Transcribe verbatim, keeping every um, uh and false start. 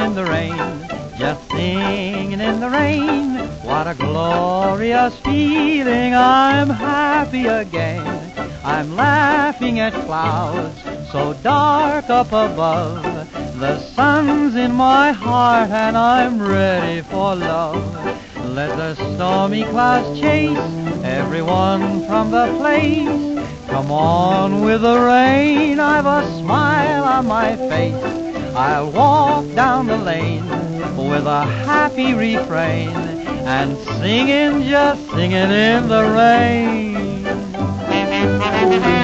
in the rain, just singing in the rain. What a glorious feeling, I'm happy again. I'm laughing at clouds so dark up above. The sun's in my heart and I'm ready for love. Let the stormy clouds chase everyone from the place. Come on with the rain, I've a smile on my face. I'll walk down the lane with a happy refrain and singing, just singing in the rain.